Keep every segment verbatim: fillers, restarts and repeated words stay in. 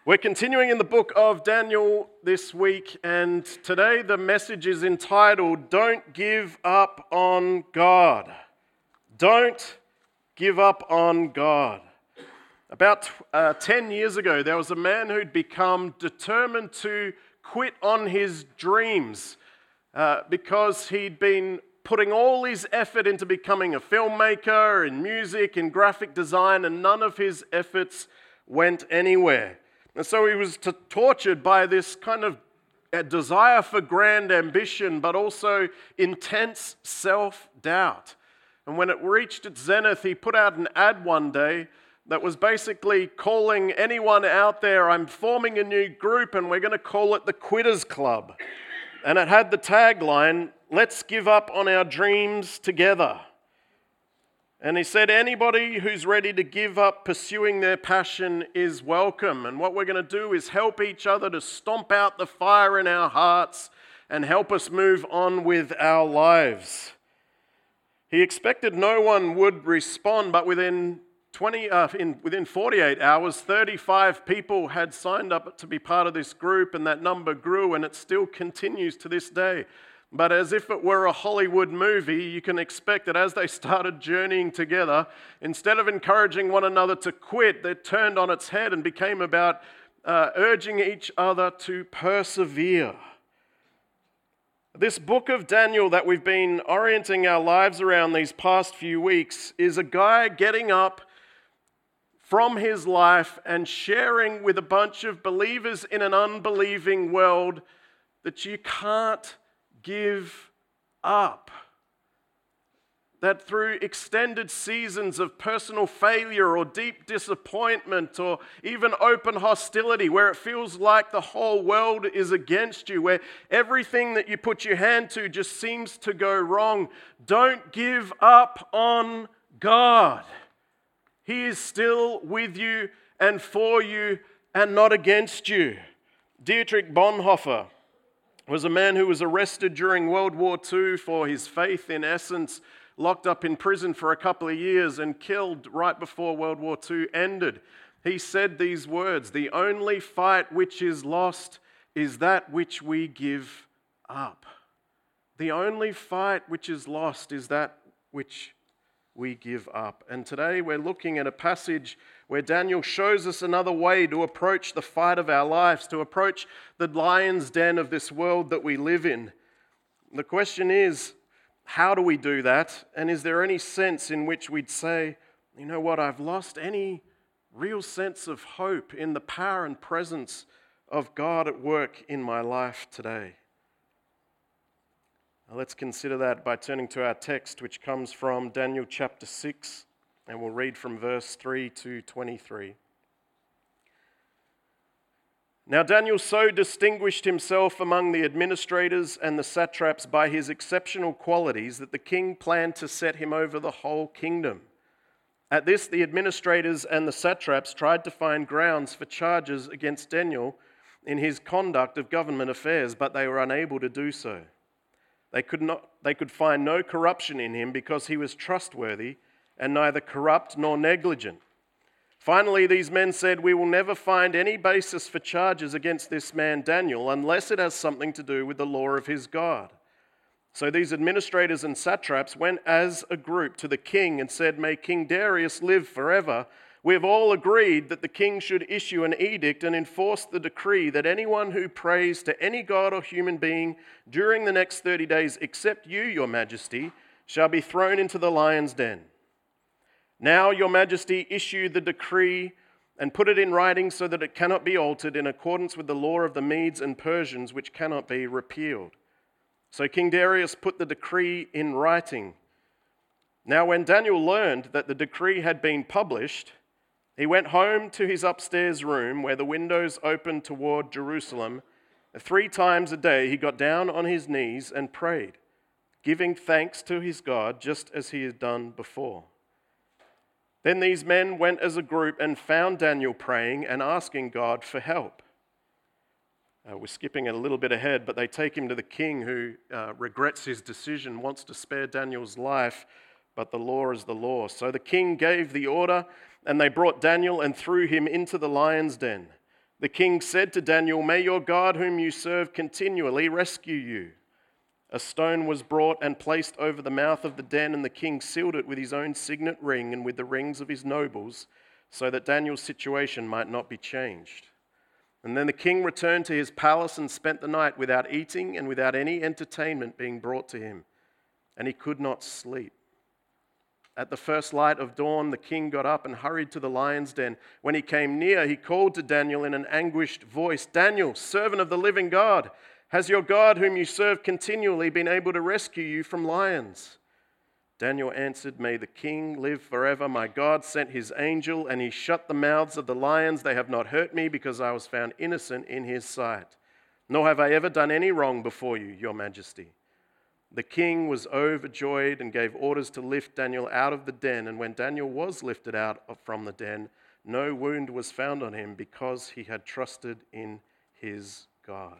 We're continuing in the book of Daniel this week, and today the message is entitled, Don't Give Up on God. Don't give up on God. About uh, ten years ago, there was a man who'd become determined to quit on his dreams uh, because he'd been putting all his effort into becoming a filmmaker in music and graphic design, and none of his efforts went anywhere. And so he was t- tortured by this kind of a desire for grand ambition, but also intense self-doubt. And when it reached its zenith, he put out an ad one day that was basically calling anyone out there, I'm forming a new group and we're going to call it the Quitters Club. And it had the tagline, let's give up on our dreams together. And he said, anybody who's ready to give up pursuing their passion is welcome. And what we're going to do is help each other to stomp out the fire in our hearts and help us move on with our lives. He expected no one would respond, but within twenty, uh, in, within forty-eight hours, thirty-five people had signed up to be part of this group, and that number grew, and it still continues to this day. But as if it were a Hollywood movie, you can expect that as they started journeying together, instead of encouraging one another to quit, they turned on its head and became about uh, urging each other to persevere. This book of Daniel that we've been orienting our lives around these past few weeks is a guy getting up from his life and sharing with a bunch of believers in an unbelieving world that you can't give up. That through extended seasons of personal failure or deep disappointment or even open hostility, where it feels like the whole world is against you, where everything that you put your hand to just seems to go wrong, don't give up on God. He is still with you and for you and not against you. Dietrich Bonhoeffer was a man who was arrested during World War Two for his faith, in essence, locked up in prison for a couple of years and killed right before World War Two ended. He said these words, the only fight which is lost is that which we give up. The only fight which is lost is that which we give up. And today we're looking at a passage where Daniel shows us another way to approach the fight of our lives, to approach the lion's den of this world that we live in. The question is, how do we do that? And is there any sense in which we'd say, you know what, I've lost any real sense of hope in the power and presence of God at work in my life today? Now let's consider that by turning to our text, which comes from Daniel chapter six. And we'll read from verse three to twenty-three. Now Daniel so distinguished himself among the administrators and the satraps by his exceptional qualities that the king planned to set him over the whole kingdom. At this, the administrators and the satraps tried to find grounds for charges against Daniel in his conduct of government affairs, but they were unable to do so. They could not, they could find no corruption in him because he was trustworthy and neither corrupt nor negligent. Finally, these men said, we will never find any basis for charges against this man Daniel unless it has something to do with the law of his God. So these administrators and satraps went as a group to the king and said, may King Darius live forever. We have all agreed that the king should issue an edict and enforce the decree that anyone who prays to any god or human being during the next thirty days, except you, your majesty, shall be thrown into the lion's den. Now, your majesty, issue the decree and put it in writing so that it cannot be altered in accordance with the law of the Medes and Persians, which cannot be repealed. So King Darius put the decree in writing. Now, when Daniel learned that the decree had been published, he went home to his upstairs room where the windows opened toward Jerusalem. Three times a day he got down on his knees and prayed, giving thanks to his God just as he had done before. Then these men went as a group and found Daniel praying and asking God for help. Uh, we're skipping a little bit ahead, but they take him to the king who uh, regrets his decision, wants to spare Daniel's life, but the law is the law. So the king gave the order, and they brought Daniel and threw him into the lion's den. The king said to Daniel, "May your God, whom you serve continually, rescue you." A stone was brought and placed over the mouth of the den, and the king sealed it with his own signet ring and with the rings of his nobles, so that Daniel's situation might not be changed. And then the king returned to his palace and spent the night without eating and without any entertainment being brought to him, and he could not sleep. At the first light of dawn, the king got up and hurried to the lion's den. When he came near, he called to Daniel in an anguished voice, "Daniel, servant of the living God, has your God, whom you serve continually, been able to rescue you from lions?" Daniel answered, "May the king live forever. My God sent his angel, and he shut the mouths of the lions. They have not hurt me, because I was found innocent in his sight. Nor have I ever done any wrong before you, your majesty." The king was overjoyed and gave orders to lift Daniel out of the den. And when Daniel was lifted out from the den, no wound was found on him, because he had trusted in his God.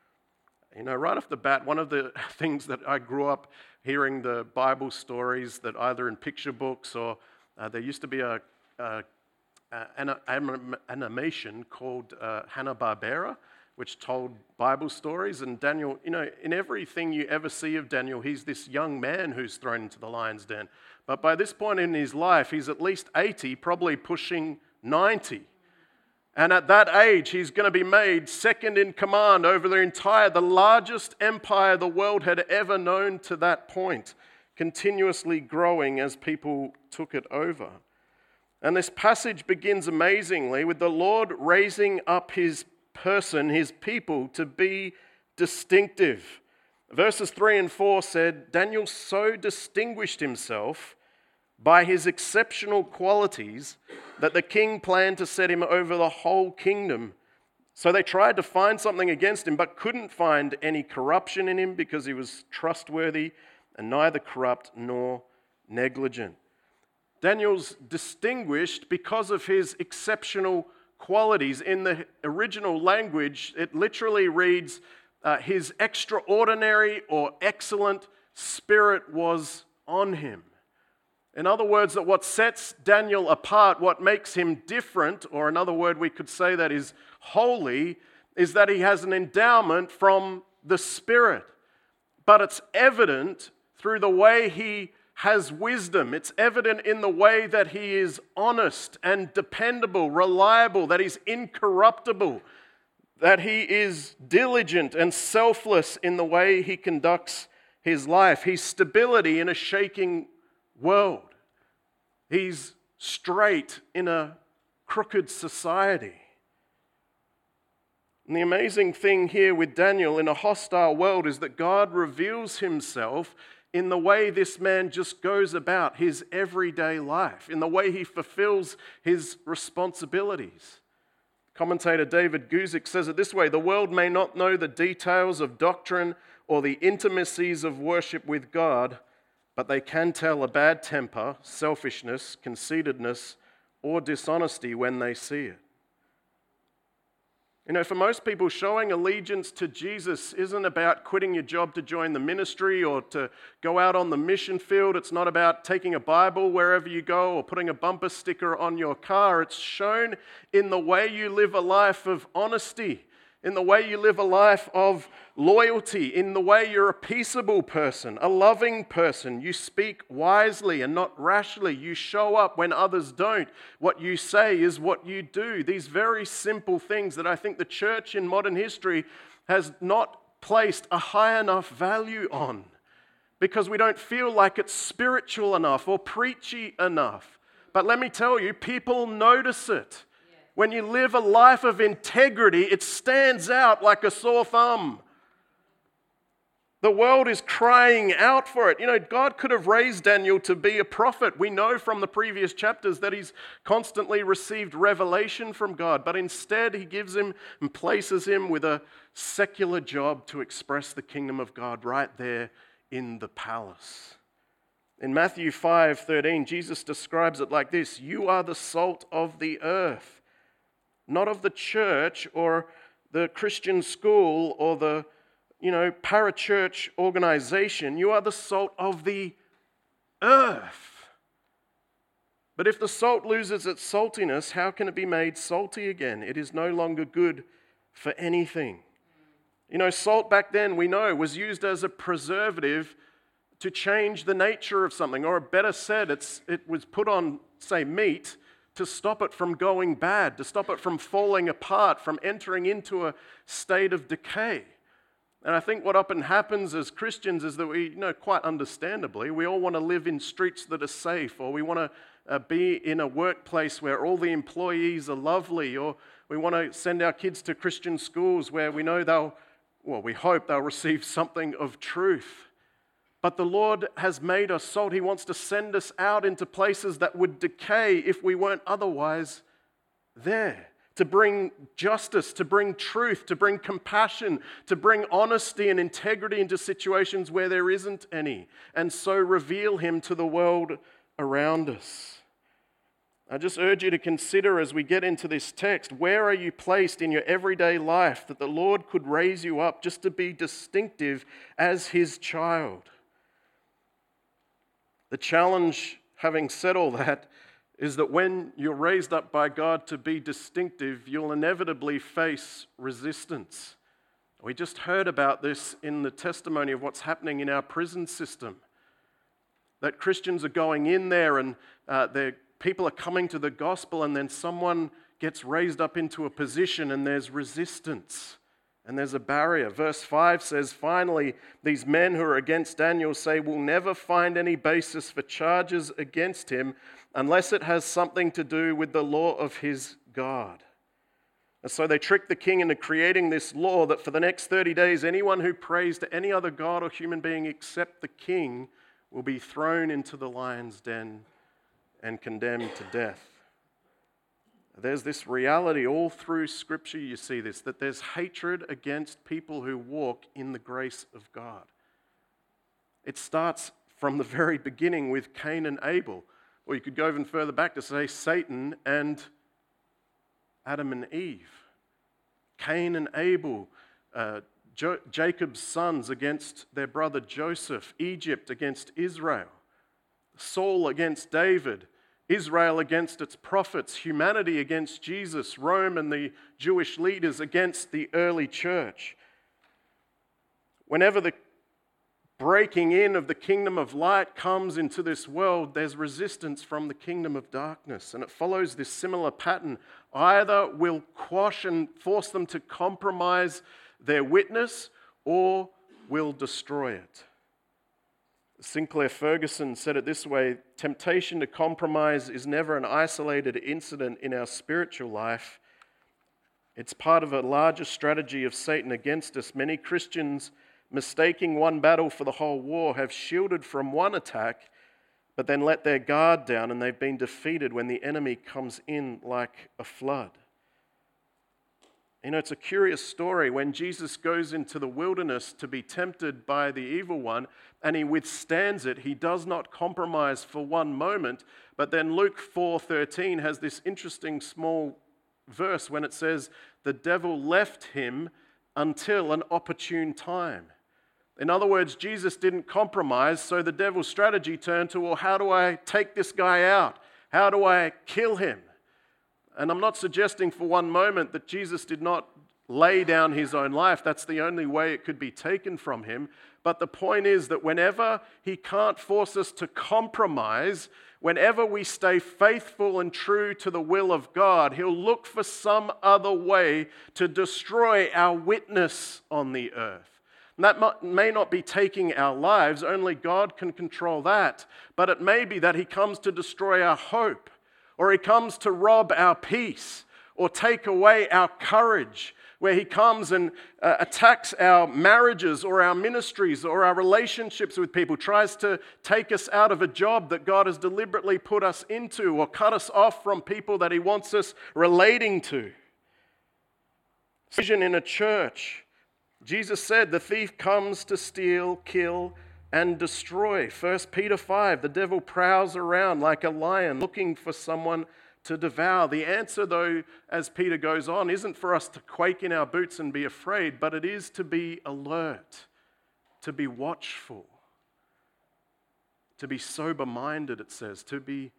You know, right off the bat, one of the things that I grew up hearing the Bible stories that either in picture books or uh, there used to be a, a, a an animation called uh, Hanna-Barbera, which told Bible stories. And Daniel, you know, in everything you ever see of Daniel, he's this young man who's thrown into the lion's den. But by this point in his life, he's at least eighty, probably pushing ninety. And at that age, he's going to be made second in command over the entire, the largest empire the world had ever known to that point, continuously growing as people took it over. And this passage begins amazingly with the Lord raising up his person, his people, to be distinctive. Verses three and four said, Daniel so distinguished himself by his exceptional qualities that the king planned to set him over the whole kingdom. So they tried to find something against him, but couldn't find any corruption in him, because he was trustworthy and neither corrupt nor negligent. Daniel's distinguished because of his exceptional qualities. In the original language, it literally reads, uh, his extraordinary or excellent spirit was on him. In other words, that what sets Daniel apart, what makes him different, or another word we could say that is holy, is that he has an endowment from the Spirit. But it's evident through the way he has wisdom. It's evident in the way that he is honest and dependable, reliable, that he's incorruptible, that he is diligent and selfless in the way he conducts his life. He's stability in a shaking world. He's straight in a crooked society. And the amazing thing here with Daniel in a hostile world is that God reveals himself in the way this man just goes about his everyday life, in the way he fulfills his responsibilities. Commentator David Guzik says it this way: the world may not know the details of doctrine or the intimacies of worship with God, but they can tell a bad temper, selfishness, conceitedness, or dishonesty when they see it. You know, for most people, showing allegiance to Jesus isn't about quitting your job to join the ministry or to go out on the mission field. It's not about taking a Bible wherever you go or putting a bumper sticker on your car. It's shown in the way you live a life of honesty, in the way you live a life of loyalty, in the way you're a peaceable person, a loving person. You speak wisely and not rashly. You show up when others don't. What you say is what you do. These very simple things that I think the church in modern history has not placed a high enough value on, because we don't feel like it's spiritual enough or preachy enough. But let me tell you, people notice it. When you live a life of integrity, it stands out like a sore thumb. The world is crying out for it. You know, God could have raised Daniel to be a prophet. We know from the previous chapters that he's constantly received revelation from God, but instead he gives him and places him with a secular job to express the kingdom of God right there in the palace. In Matthew five thirteen, Jesus describes it like this: you are the salt of the earth. Not of the church or the Christian school or the, you know, parachurch organization. You are the salt of the earth. But if the salt loses its saltiness, how can it be made salty again? It is no longer good for anything. You know, salt back then, we know, was used as a preservative to change the nature of something, or better said, it's, it was put on, say, meat to stop it from going bad, to stop it from falling apart, from entering into a state of decay. And I think what often happens as Christians is that we, you know, quite understandably, we all want to live in streets that are safe, or we want to uh, be in a workplace where all the employees are lovely, or we want to send our kids to Christian schools where we know they'll, well, we hope they'll receive something of truth. But the Lord has made us salt. He wants to send us out into places that would decay if we weren't otherwise there. To bring justice, to bring truth, to bring compassion, to bring honesty and integrity into situations where there isn't any, and so reveal Him to the world around us. I just urge you to consider as we get into this text, where are you placed in your everyday life that the Lord could raise you up just to be distinctive as His child? The challenge, having said all that, is that when you're raised up by God to be distinctive, you'll inevitably face resistance. We just heard about this in the testimony of what's happening in our prison system. That Christians are going in there and uh, people are coming to the gospel, and then someone gets raised up into a position and there's resistance. And there's a barrier. Verse five says, finally, these men who are against Daniel say, we'll never find any basis for charges against him unless it has something to do with the law of his God. And so they trick the king into creating this law that for the next thirty days, anyone who prays to any other god or human being except the king will be thrown into the lion's den and condemned to death. There's this reality all through Scripture, you see this, that there's hatred against people who walk in the grace of God. It starts from the very beginning with Cain and Abel. Or you could go even further back to say Satan and Adam and Eve. Cain and Abel, uh, jo- Jacob's sons against their brother Joseph, Egypt against Israel, Saul against David, Israel against its prophets, humanity against Jesus, Rome and the Jewish leaders against the early church. Whenever the breaking in of the kingdom of light comes into this world, there's resistance from the kingdom of darkness. And it follows this similar pattern. Either we'll quash and force them to compromise their witness, or we'll destroy it. Sinclair Ferguson said it this way: temptation to compromise is never an isolated incident in our spiritual life. It's part of a larger strategy of Satan against us. Many Christians, mistaking one battle for the whole war, have shielded from one attack, but then let their guard down, and they've been defeated when the enemy comes in like a flood. You know, it's a curious story. When Jesus goes into the wilderness to be tempted by the evil one, and he withstands it, he does not compromise for one moment. But then Luke four thirteen has this interesting small verse when it says, the devil left him until an opportune time. In other words, Jesus didn't compromise, so the devil's strategy turned to, well, how do I take this guy out? How do I kill him? And I'm not suggesting for one moment that Jesus did not lay down his own life. That's the only way it could be taken from him. But the point is that whenever he can't force us to compromise, whenever we stay faithful and true to the will of God, he'll look for some other way to destroy our witness on the earth. And that may not be taking our lives, only God can control that. But it may be that he comes to destroy our hope, or he comes to rob our peace, or take away our courage, where he comes and uh, attacks our marriages or our ministries or our relationships with people, tries to take us out of a job that God has deliberately put us into, or cut us off from people that he wants us relating to. Vision in a church. Jesus said, the thief comes to steal, kill, and destroy. First Peter five, the devil prowls around like a lion looking for someone to devour. The answer, though, as Peter goes on, isn't for us to quake in our boots and be afraid, but it is to be alert, to be watchful, to be sober-minded, it says, to be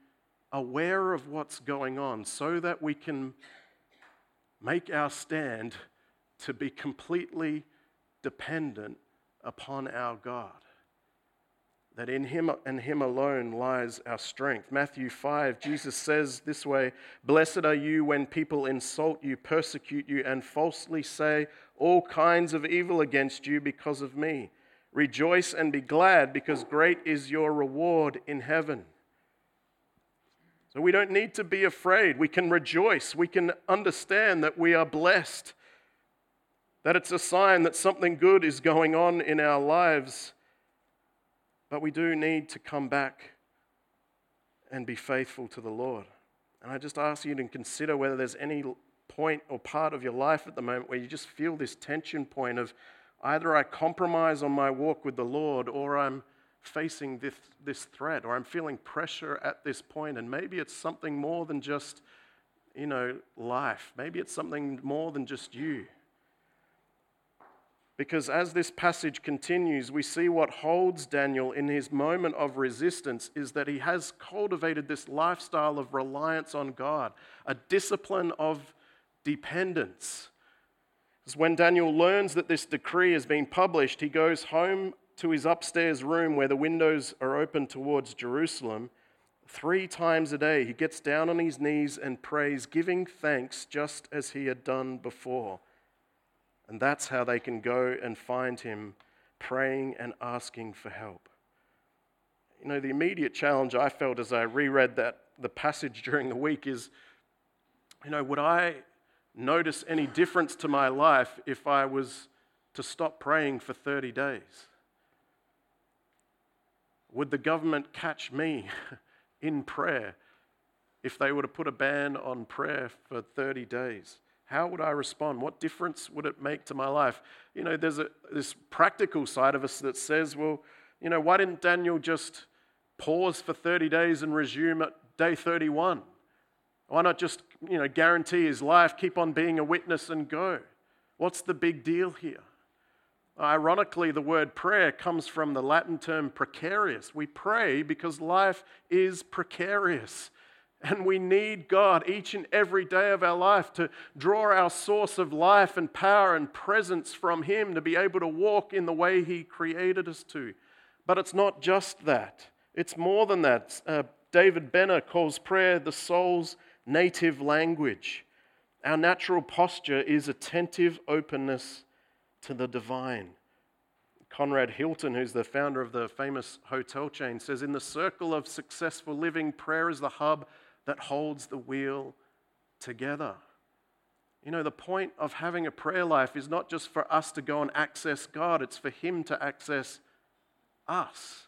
aware of what's going on so that we can make our stand to be completely dependent upon our God. That in Him and Him alone lies our strength. Matthew five, Jesus says this way, "Blessed are you when people insult you, persecute you, and falsely say all kinds of evil against you because of me. Rejoice and be glad, because great is your reward in heaven." So we don't need to be afraid. We can rejoice. We can understand that we are blessed, that it's a sign that something good is going on in our lives. But we do need to come back and be faithful to the Lord. And I just ask you to consider whether there's any point or part of your life at the moment where you just feel this tension point of either I compromise on my walk with the Lord, or I'm facing this, this threat, or I'm feeling pressure at this point. And maybe it's something more than just, you know, life. Maybe it's something more than just you. Because as this passage continues, we see what holds Daniel in his moment of resistance is that he has cultivated this lifestyle of reliance on God, a discipline of dependence. Because when Daniel learns that this decree has been published, he goes home to his upstairs room where the windows are open towards Jerusalem. Three times a day, he gets down on his knees and prays, giving thanks just as he had done before. And that's how they can go and find him praying and asking for help. You know, the immediate challenge I felt as I reread that the passage during the week is, you know, would I notice any difference to my life if I was to stop praying for thirty days? Would the government catch me in prayer if they were to put a ban on prayer for thirty days? How would I respond? What difference would it make to my life? You know, there's a, this practical side of us that says, well, you know, why didn't Daniel just pause for thirty days and resume at day thirty-one? Why not just, you know, guarantee his life, keep on being a witness and go? What's the big deal here? Ironically, the word prayer comes from the Latin term precarious. We pray because life is precarious. And we need God each and every day of our life to draw our source of life and power and presence from Him to be able to walk in the way He created us to. But it's not just that. It's more than that. Uh, David Benner calls prayer the soul's native language. Our natural posture is attentive openness to the divine. Conrad Hilton, who's the founder of the famous hotel chain, says, "In the circle of successful living, prayer is the hub that holds the wheel together." You know, the point of having a prayer life is not just for us to go and access God, it's for Him to access us.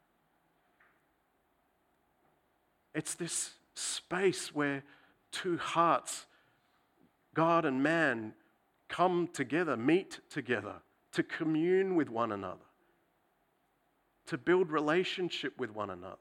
It's this space where two hearts, God and man, come together, meet together, to commune with one another, to build relationship with one another,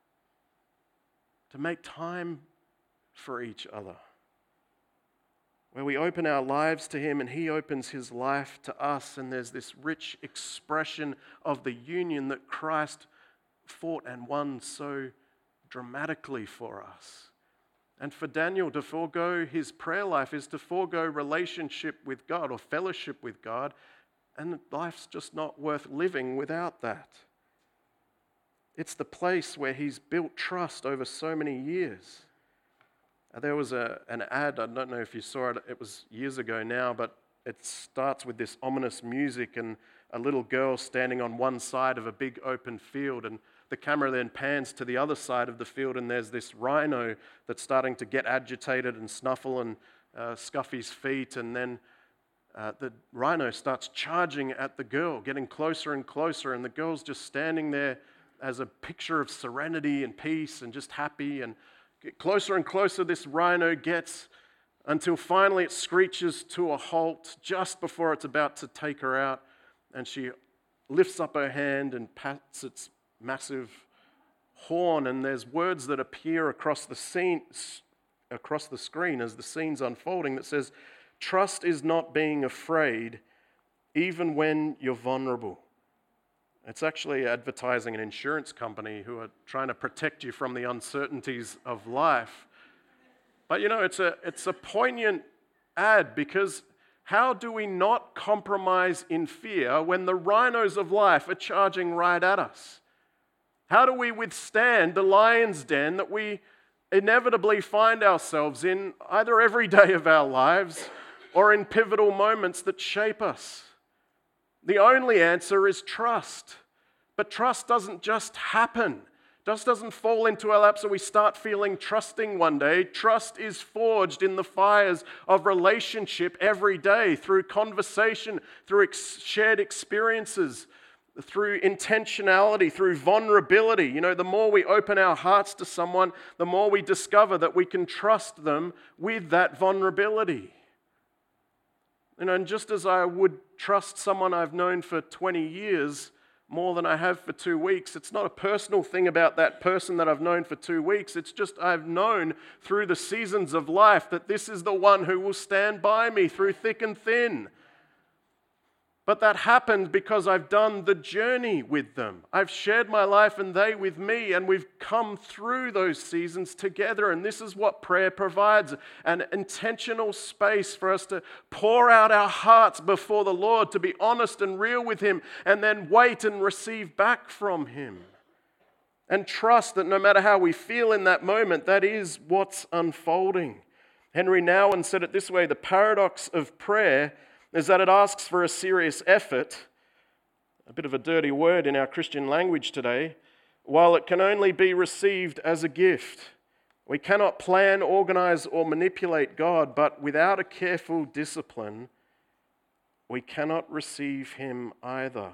to make time for each other, where we open our lives to Him and He opens His life to us, and there's this rich expression of the union that Christ fought and won so dramatically for us. And for Daniel to forego his prayer life is to forego relationship with God or fellowship with God, and life's just not worth living without that. It's the place where he's built trust over so many years. There was a, an ad, I don't know if you saw it, it was years ago now, but it starts with this ominous music and a little girl standing on one side of a big open field, and the camera then pans to the other side of the field, and there's this rhino that's starting to get agitated and snuffle and uh, scuff his feet, and then uh, the rhino starts charging at the girl, getting closer and closer, and the girl's just standing there as a picture of serenity and peace and just happy, and closer and closer this rhino gets until finally it screeches to a halt just before it's about to take her out, and she lifts up her hand and pats its massive horn, and there's words that appear across the scene, across the screen as the scene's unfolding that says, "Trust is not being afraid even when you're vulnerable. It's actually advertising an insurance company who are trying to protect you from the uncertainties of life. But you know, it's a, it's a poignant ad, because how do we not compromise in fear when the rhinos of life are charging right at us? How do we withstand the lion's den that we inevitably find ourselves in either every day of our lives or in pivotal moments that shape us? The only answer is trust. But trust doesn't just happen. Just doesn't fall into our lap so we start feeling trusting one day. Trust is forged in the fires of relationship every day, through conversation, through ex- shared experiences, through intentionality, through vulnerability. You know, the more we open our hearts to someone, the more we discover that we can trust them with that vulnerability. You know, and just as I would trust someone I've known for twenty years more than I have for two weeks, it's not a personal thing about that person that I've known for two weeks. It's just I've known through the seasons of life that this is the one who will stand by me through thick and thin. But that happened because I've done the journey with them. I've shared my life and they with me, and we've come through those seasons together. And this is what prayer provides, an intentional space for us to pour out our hearts before the Lord, to be honest and real with Him, and then wait and receive back from Him. And trust that no matter how we feel in that moment, that is what's unfolding. Henry Nouwen said it this way: the paradox of prayer is that it asks for a serious effort, a bit of a dirty word in our Christian language today, while it can only be received as a gift. We cannot plan, organize, or manipulate God, but without a careful discipline, we cannot receive Him either.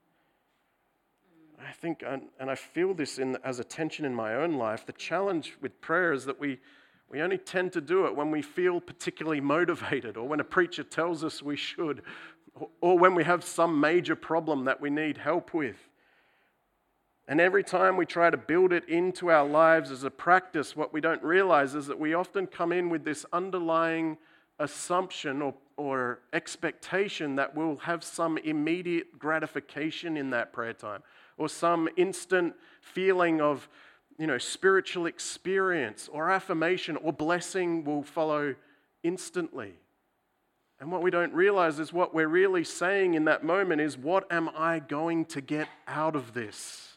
I think, and I feel this in, as a tension in my own life, the challenge with prayer is that we We only tend to do it when we feel particularly motivated, or when a preacher tells us we should, or when we have some major problem that we need help with. And every time we try to build it into our lives as a practice, what we don't realize is that we often come in with this underlying assumption or, or expectation that we'll have some immediate gratification in that prayer time, or some instant feeling of, you know, spiritual experience or affirmation or blessing will follow instantly. And what we don't realize is what we're really saying in that moment is, what am I going to get out of this?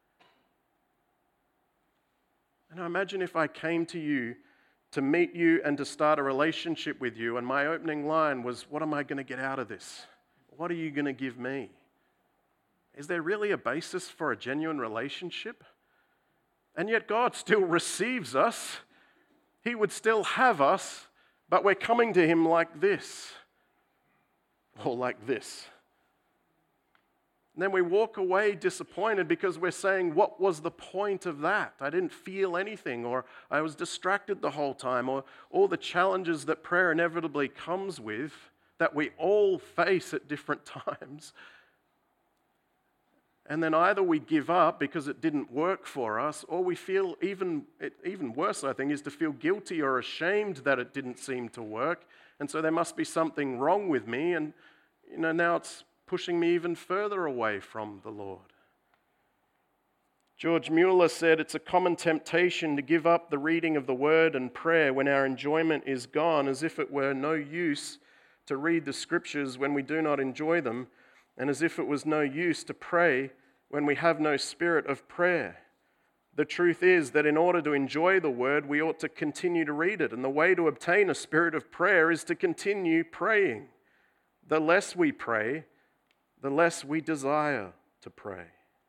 And I imagine if I came to you to meet you and to start a relationship with you, and my opening line was, what am I going to get out of this? What are you going to give me? Is there really a basis for a genuine relationship? And yet God still receives us. He would still have us, but we're coming to Him like this, or like this. And then we walk away disappointed because we're saying, what was the point of that? I didn't feel anything, or I was distracted the whole time, or all the challenges that prayer inevitably comes with, that we all face at different times. And then either we give up because it didn't work for us, or we feel even, even worse, I think, is to feel guilty or ashamed that it didn't seem to work. And so there must be something wrong with me. And, you know, now it's pushing me even further away from the Lord. George Mueller said, it's a common temptation to give up the reading of the Word and prayer when our enjoyment is gone, as if it were no use to read the Scriptures when we do not enjoy them, and as if it was no use to pray when we have no spirit of prayer. The truth is that in order to enjoy the Word, we ought to continue to read it. And the way to obtain a spirit of prayer is to continue praying. The less we pray, the less we desire to pray.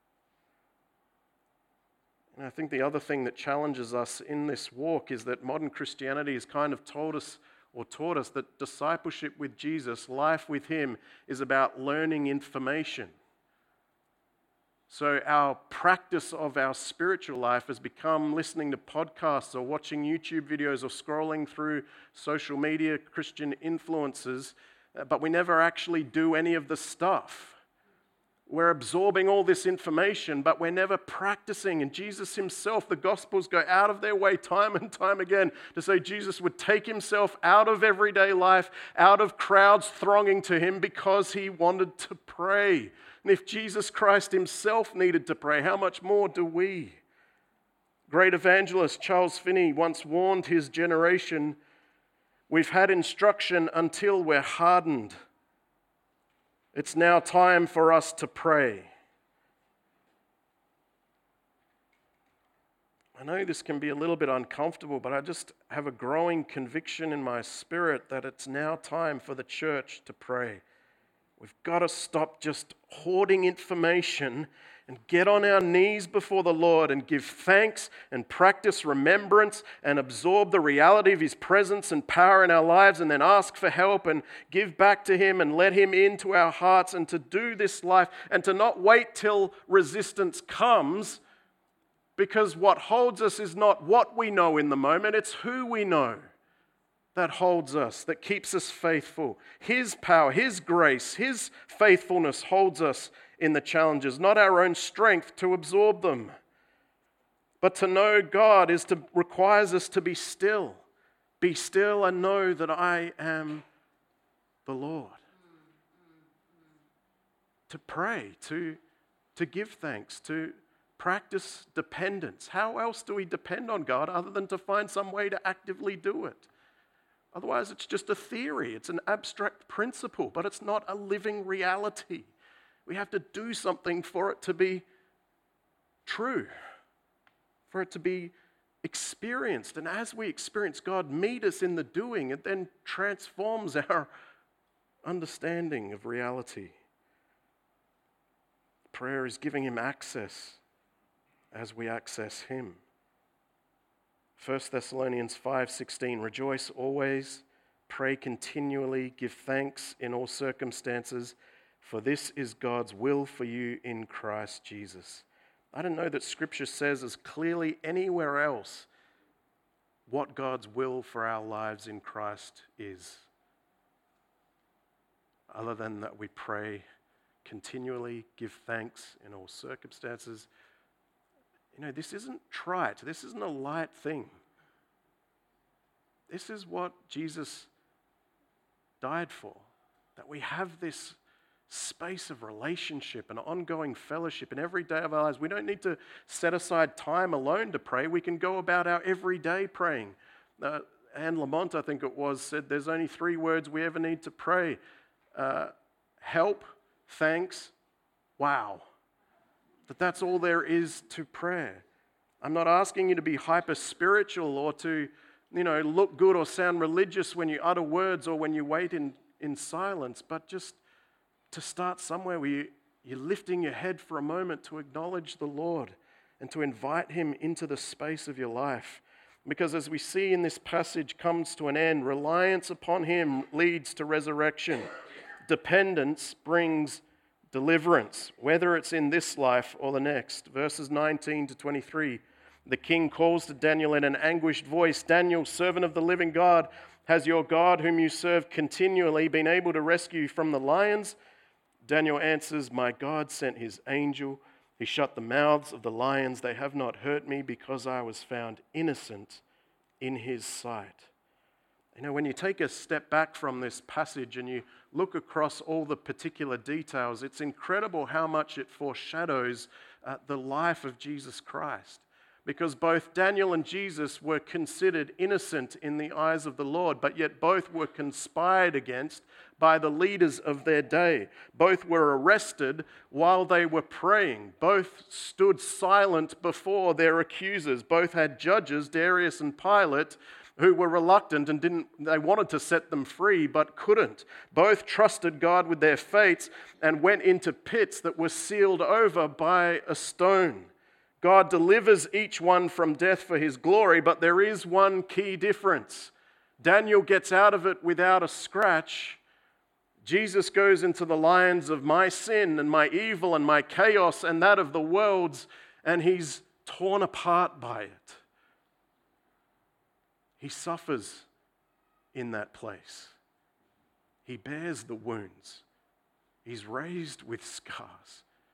And I think the other thing that challenges us in this walk is that modern Christianity has kind of told us or taught us that discipleship with Jesus, life with Him, is about learning information. So our practice of our spiritual life has become listening to podcasts or watching YouTube videos or scrolling through social media, Christian influencers, but we never actually do any of the stuff. we're absorbing all this information, but we're never practicing. And Jesus himself, the Gospels go out of their way time and time again to say Jesus would take himself out of everyday life, out of crowds thronging to him because he wanted to pray. And if Jesus Christ himself needed to pray, how much more do we? Great evangelist Charles Finney once warned his generation, "We've had instruction until we're hardened. It's now time for us to pray." I know this can be a little bit uncomfortable, but I just have a growing conviction in my spirit that it's now time for the church to pray. We've got to stop just hoarding information and get on our knees before the Lord and give thanks and practice remembrance and absorb the reality of his presence and power in our lives, and then ask for help and give back to him and let him into our hearts, and to do this life and to not wait till resistance comes, because what holds us is not what we know in the moment, it's who we know that holds us, that keeps us faithful. His power, his grace, his faithfulness holds us in the challenges, not our own strength to absorb them. But to know God is to requires us to be still. Be still and know that I am the Lord. To pray, to, to give thanks, to practice dependence. How else do we depend on God other than to find some way to actively do it? Otherwise, it's just a theory. It's an abstract principle, but it's not a living reality. We have to do something for it to be true, for it to be experienced. And as we experience God meet us in the doing, it then transforms our understanding of reality. Prayer is giving him access as we access him. First Thessalonians five sixteen, rejoice always, pray continually, give thanks in all circumstances, for this is God's will for you in Christ Jesus. I don't know that Scripture says as clearly anywhere else what God's will for our lives in Christ is, other than that we pray continually, give thanks in all circumstances. You know, this isn't trite. This isn't a light thing. This is what Jesus died for, that we have this space of relationship and ongoing fellowship in every day of our lives. We don't need to set aside time alone to pray. We can go about our everyday praying. Uh, Anne Lamont, I think it was, said there's only three words we ever need to pray. Uh, help, thanks, wow. That that's all there is to prayer. I'm not asking you to be hyper-spiritual or to, you know, look good or sound religious when you utter words or when you wait in, in silence, but just to start somewhere where you, you're lifting your head for a moment to acknowledge the Lord and to invite him into the space of your life. Because as we see in this passage comes to an end, reliance upon him leads to resurrection. Dependence brings deliverance, whether it's in this life or the next. Verses nineteen to twenty-three, the king calls to Daniel in an anguished voice, Daniel, servant of the living God, has your God, whom you serve continually, been able to rescue you from the lions? Daniel answers, my God sent his angel. He shut the mouths of the lions. They have not hurt me because I was found innocent in his sight. You know, when you take a step back from this passage and you look across all the particular details, it's incredible how much it foreshadows uh, the life of Jesus Christ. Because both Daniel and Jesus were considered innocent in the eyes of the Lord, but yet both were conspired against by the leaders of their day. Both were arrested while they were praying. Both stood silent before their accusers. Both had judges, Darius and Pilate, who were reluctant and didn't, they wanted to set them free, but couldn't. Both trusted God with their fates and went into pits that were sealed over by a stone. God delivers each one from death for his glory, but there is one key difference. Daniel gets out of it without a scratch. Jesus goes into the lions of my sin and my evil and my chaos and that of the world's, and he's torn apart by it. He suffers in that place. He bears the wounds. He's raised with scars.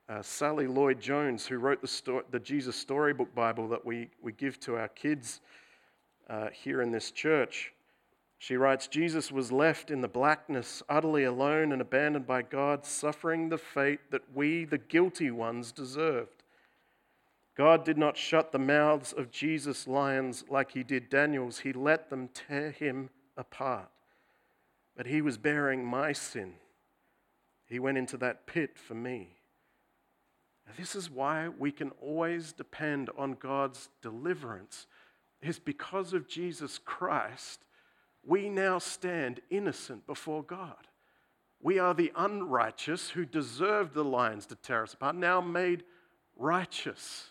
uh, Sally Lloyd-Jones, who wrote the, sto- the Jesus Storybook Bible that we, we give to our kids uh, here in this church. She writes, Jesus was left in the blackness, utterly alone and abandoned by God, suffering the fate that we, the guilty ones, deserved. God did not shut the mouths of Jesus' lions like he did Daniel's. He let them tear him apart. But he was bearing my sin. He went into that pit for me. Now, this is why we can always depend on God's deliverance, is because of Jesus Christ. We now stand innocent before God. We are the unrighteous who deserved the lions to tear us apart, now made righteous.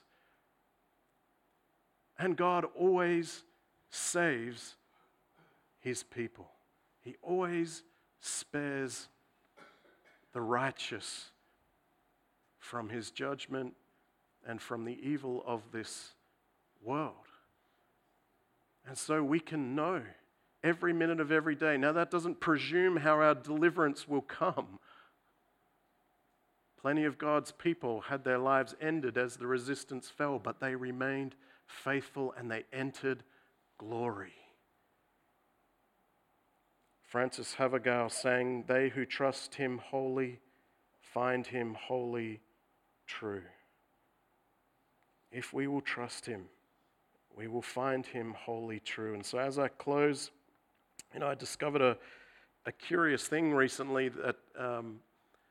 And God always saves his people. He always spares the righteous from his judgment and from the evil of this world. And so we can know every minute of every day. Now, that doesn't presume how our deliverance will come. Plenty of God's people had their lives ended as the resistance fell, but they remained faithful and they entered glory. Francis Havergal sang, "They who trust him wholly find him wholly true." If we will trust him, we will find him wholly true. And so as I close, you know, I discovered a, a curious thing recently that um,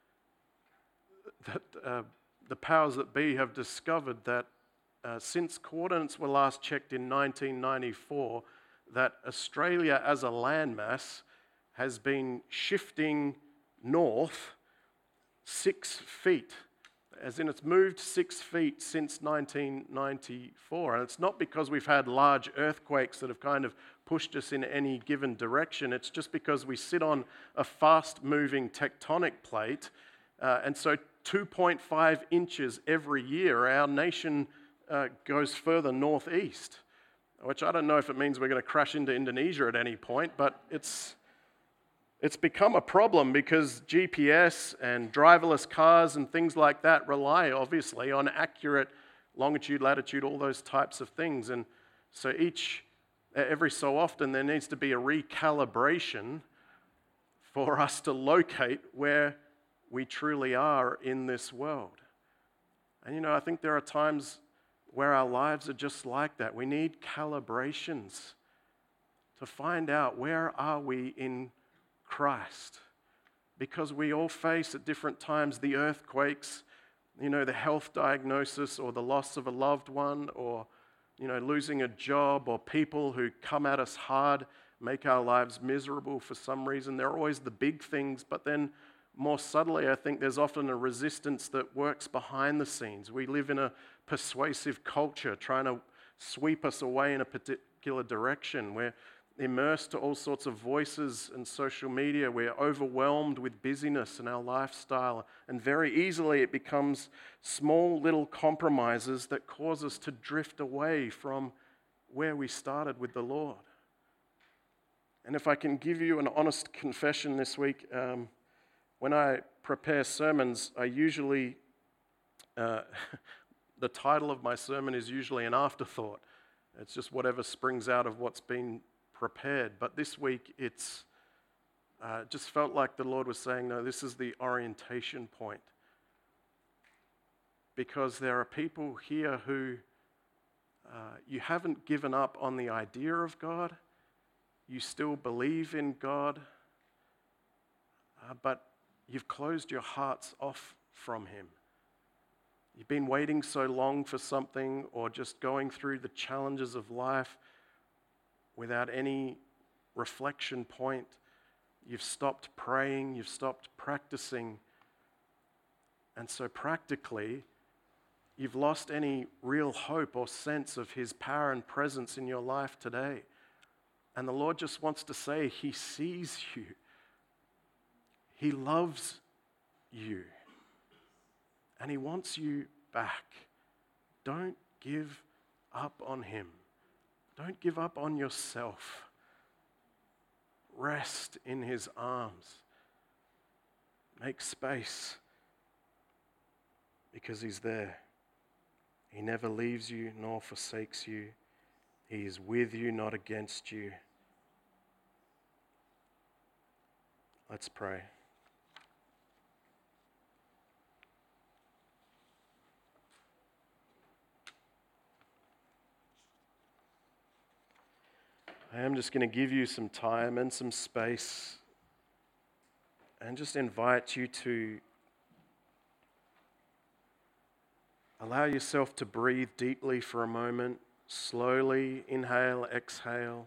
that uh, the powers that be have discovered that uh, since coordinates were last checked in nineteen ninety-four, that Australia as a landmass has been shifting north six feet, as in it's moved six feet since nineteen ninety-four. And it's not because we've had large earthquakes that have kind of pushed us in any given direction. It's just because we sit on a fast-moving tectonic plate, uh, and so two point five inches every year, our nation uh, goes further northeast, which I don't know if it means we're going to crash into Indonesia at any point, but it's It's become a problem because G P S and driverless cars and things like that rely, obviously, on accurate longitude, latitude, all those types of things. And so each, every so often, there needs to be a recalibration for us to locate where we truly are in this world. And, you know, I think there are times where our lives are just like that. We need calibrations to find out where are we in Christ, because we all face at different times the earthquakes, you know, the health diagnosis or the loss of a loved one, or, you know, losing a job, or people who come at us hard, make our lives miserable for some reason. They're always the big things, but then more subtly, I think there's often a resistance that works behind the scenes. We live in a persuasive culture trying to sweep us away in a particular direction. We're immersed to all sorts of voices and social media. We're overwhelmed with busyness in our lifestyle, and very easily it becomes small little compromises that cause us to drift away from where we started with the Lord. And if I can give you an honest confession this week, um, when I prepare sermons, I usually, uh, the title of my sermon is usually an afterthought. It's just whatever springs out of what's been prepared. But this week, it's uh, just felt like the Lord was saying, no, this is the orientation point. Because there are people here who uh, you haven't given up on the idea of God. You still believe in God. Uh, but you've closed your hearts off from him. You've been waiting so long for something, or just going through the challenges of life without any reflection point. You've stopped praying, you've stopped practicing. And so practically, you've lost any real hope or sense of his power and presence in your life today. And the Lord just wants to say, he sees you. He loves you. And he wants you back. Don't give up on him. Don't give up on yourself. Rest in his arms. Make space because he's there. He never leaves you nor forsakes you. He is with you, not against you. Let's pray. I am just going to give you some time and some space and just invite you to allow yourself to breathe deeply for a moment. Slowly inhale, exhale.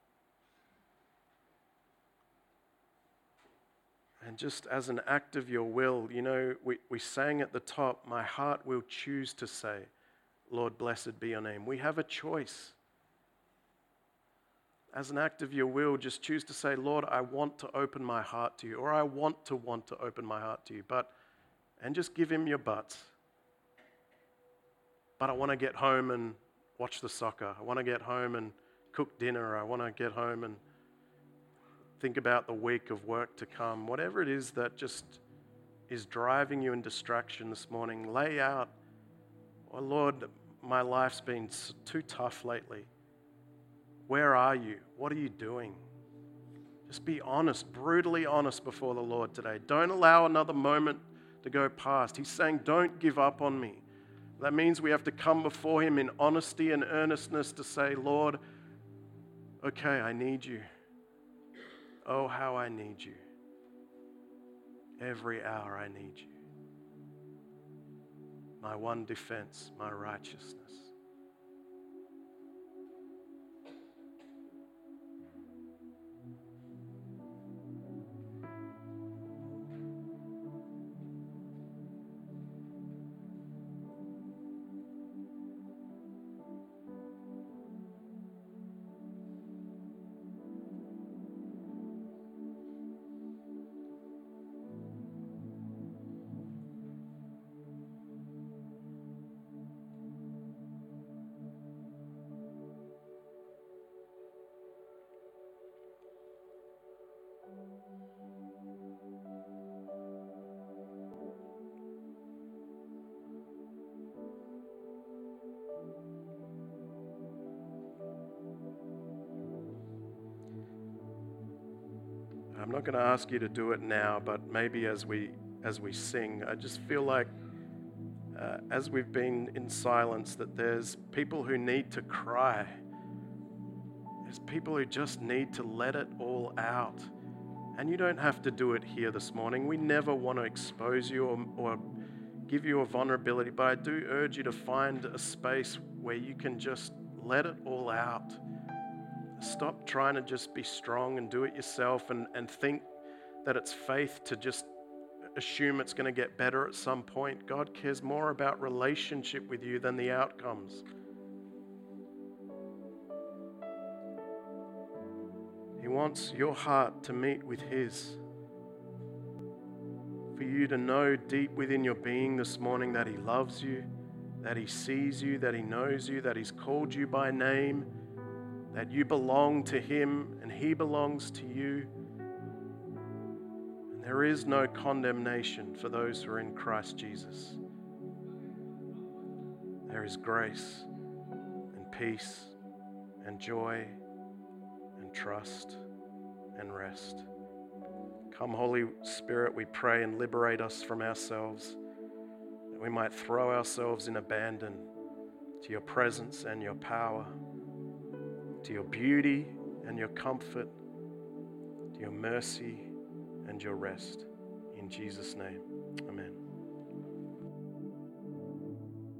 And just as an act of your will, you know, we, we sang at the top, my heart will choose to say, Lord, blessed be your name. We have a choice. As an act of your will, just choose to say, Lord, I want to open my heart to you, or I want to want to open my heart to you. But, and just give him your buts. But I want to get home and watch the soccer. I want to get home and cook dinner. I want to get home and think about the week of work to come. Whatever it is that just is driving you in distraction this morning, lay out, oh Lord, my life's been too tough lately. Where are you? What are you doing? Just be honest, brutally honest before the Lord today. Don't allow another moment to go past. He's saying, don't give up on me. That means we have to come before him in honesty and earnestness to say, Lord, okay, I need you. Oh, how I need you. Every hour I need you. My one defense, my righteousness. I'm not going to ask you to do it now, but maybe as we as we sing, I just feel like uh, as we've been in silence that there's people who need to cry. There's people who just need to let it all out. And you don't have to do it here this morning. We never want to expose you or, or give you a vulnerability, but I do urge you to find a space where you can just let it all out. Stop trying to just be strong and do it yourself and, and think that it's faith to just assume it's going to get better at some point. God cares more about relationship with you than the outcomes. He wants your heart to meet with his. For you to know deep within your being this morning that he loves you, that he sees you, that he knows you, that he's called you by name, that you belong to him and he belongs to you. And there is no condemnation for those who are in Christ Jesus. There is grace and peace and joy and trust and rest. Come, Holy Spirit, we pray, and liberate us from ourselves, that we might throw ourselves in abandon to your presence and your power, to your beauty and your comfort, to your mercy and your rest. In Jesus' name, amen.